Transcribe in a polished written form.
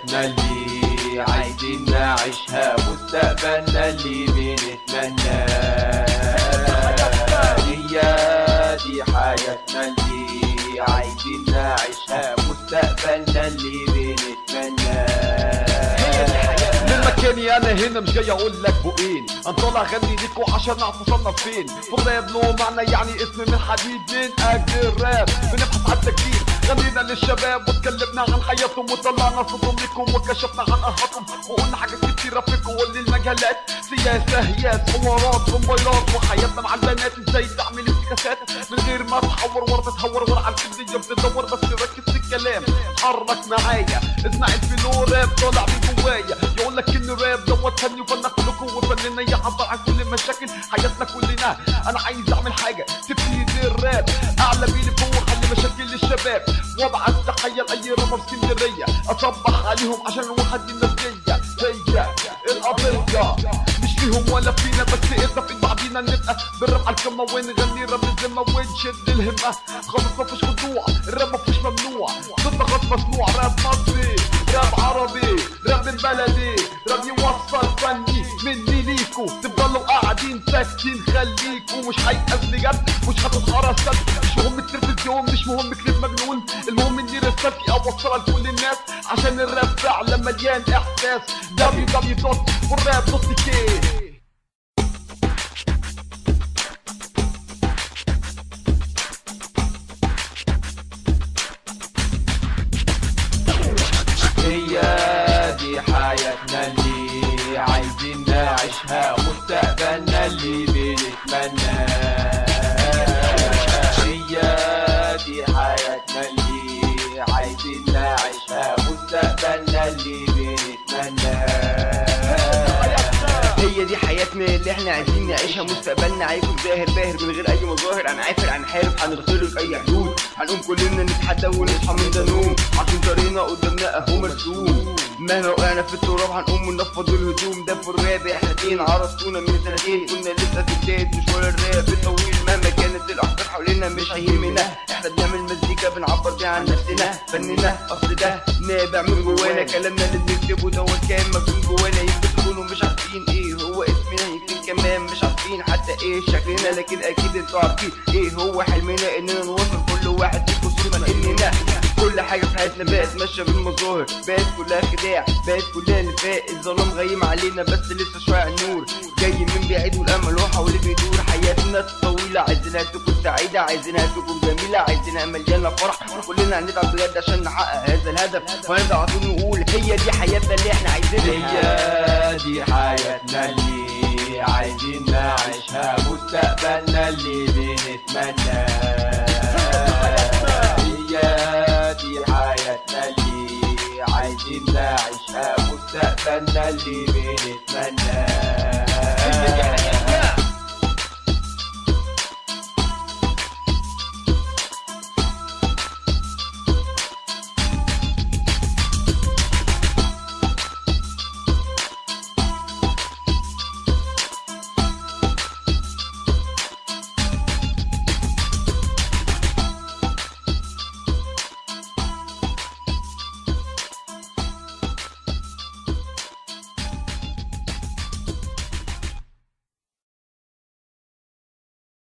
حياتنا اللي عايزين نعيشها، مستقبلنا اللي بنتمناه. هي دي حياتنا اللي عايزين نعيشها، مستقبلنا اللي بنتمناه. مكاني انا هنا مش جاي اقول لك بقين، انا طالع اغني ليكوا عشان نعرف وصلنا فين. في الراب له معنى يعني اسم من حديد، من اجل الراب بنبحث عن التجديد. غنينا للشباب واتكلمنا عن حياتهم وطلعنا صوتهم لكم وكشفنا عن قهرهم وقلنا حاجات كتيرة في كل المجالات، سياسة هياس حوارات موبايلات وحياتنا مع البنات. ازاي تعمل افتكاسات من غير ما تحور ورا تتهور ورا على الكبدية بتدور، بس ركز في الكلام حرك معايا اسمع الفلو راب طالع من جوايا. يقولك ان الراب دوت فن وفنخلقه وفننا يعبر عن كل مشاكل حياتنا كلنا. انا عايز اعمل حاجة تفيد الراب، اعلى بيلي فوق حل مشاكل للشباب وابعت تحية لاي رابر اسكندرية اصبح عليهم عشان الواحد النفسية. هي القضية مش فيهم ولا فينا، بس اذا في بعضينا نبقى بالراب على الكلمة ونغني راب الذمة ونشد الهمة. خالص مفيش خضوع، الراب مفيش ممنوع، صوتنا خلاص مسموع. راب مصري، راب عربي، راب البلدي، راب يوصل فني مني ليكو. تفضلوا قاعدين ساكتين خليكوا مش هيأس بجد، مش هتتقرا السد. مش مهم التلفزيون، مش مهم كليب مجنون، المهم اني رسالتي اوصلها لكل الناس عشان الراب فعلا مليان احساس. www.forrap.k. هي دي حياتنا اللي عايزين نعيشها، مستقبلنا اللي بنتمناه. هي دي حياتنا اللي عايزين نعيشها، مستقبلنا اللي بنتمناه. هي دي حياتنا اللي احنا عايزين نعيشها، مستقبلنا هيكون زاهر باهر من غير اي مظاهر. هنعافر هنحارب هنخترق اي حدود، هنقوم كلنا نتحدى ونصحى من ده نوم عشان طريقنا قدامنا اهو مرسوم. مهما وقعنا في التراب هنقوم وننفض الهدوم. ده في الراب احنا اتنين عرفتونا من سنتين، كنا لسه في بداية مشوار الراب الطويل. مهما كانت الاحقاد حوالينا مش هيهمنا، احنا بنعمل مزيكا بنعبر بيها عن نفسنا. فننا اصل ده نابع من جوانا، كلامنا اللي بنكتبه دوت كان مكتوب جوانا. يمكن تكونوا مش عارفين ايه هو اسمنا، يمكن كمان مش عارفين حتى ايه شكلنا، لكن اكيد انتوا عارفين ايه هو حلمنا، اننا نوصل كل واحد فيكم صورة اننا. كل حاجة في حياتنا بقت ماشية بالمظاهر، بقت كلها خداع، بقت كلها نفاق. الظلام غيم علينا بس لسه شوية على النور جاي من بعيد، والامل هو حوالي بيدور. حياتنا طويلة عايزينها تكون سعيدة، عايزينها تكون جميلة، عايزينها مليانة فرح. كلنا هنتعب بجد عشان نحقق هذا الهدف، وهنرجع على طول نقول هي دي حياتنا اللي احنا عايزينها. هي دي حياتنا اللي عايزين نعيشها، مستقبلنا اللي بنتمناه. هي دي حياتنا اللي عايزين نعيشها، مستقبلنا اللي بنتمناه.